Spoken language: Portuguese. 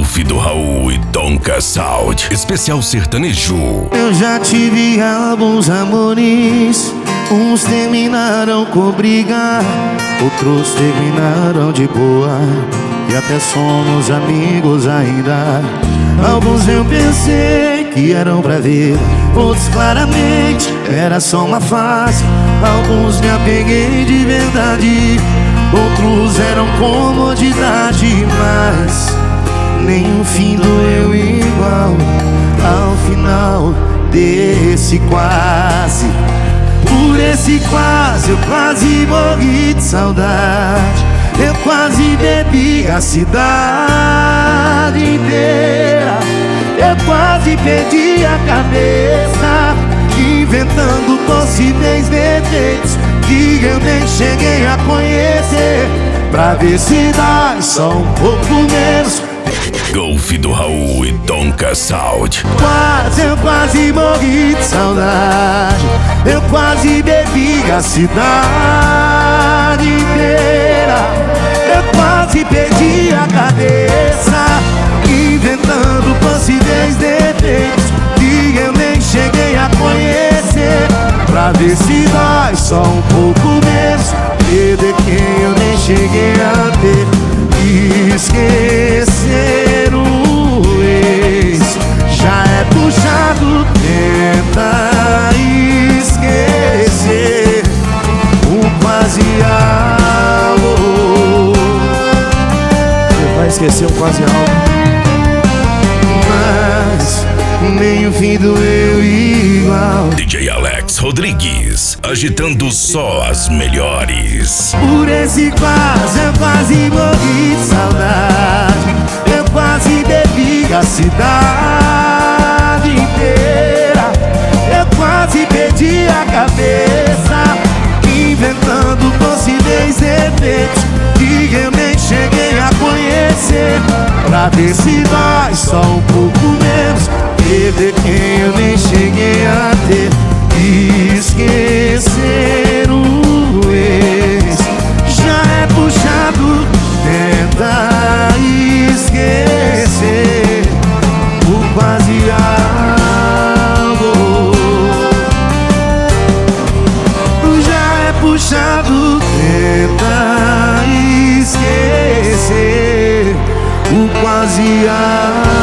Golfe do Raul e Donka Sound, especial sertanejo. Eu já tive alguns amores, uns terminaram com briga, outros terminaram de boa, e até somos amigos ainda. Alguns eu pensei que eram pra ver, outros claramente era só uma fase. Alguns me apeguei de verdade, outros eram comodidade, mas nenhum fim doeu igual ao final desse quase. Por esse quase, eu quase morri de saudade. Eu quase bebi a cidade inteira. Eu quase perdi a cabeça, inventando possíveis defeitos que eu nem cheguei a conhecer, pra ver se dá só um pouco menos. Golfe do Raul e Donka Sound. Eu quase morri de saudade. Eu quase bebi a cidade inteira. Eu quase perdi a cabeça, inventando possíveis defeitos que eu nem cheguei a conhecer, pra ver se dói só um pouco menos, perder quem eu nem cheguei a ter. Esquecer o ex já é puxado, tenta esquecer o quase algo. Você vai esquecer o quase algo, Mas nem o fim doeu igual. DJ Alex Rodrigues, agitando só as melhores. Por esse quase, eu quase morri de saudade. Eu quase bebi a cidade inteira. Eu quase perdi a cabeça, inventando possíveis defeitos que eu nem cheguei a conhecer, pra ver se dói só um pouco menos, perder quem eu nem cheguei a ter. Esquecer o ex já é puxado, tenta esquecer o quase algo. Já é puxado, tenta esquecer o quase algo.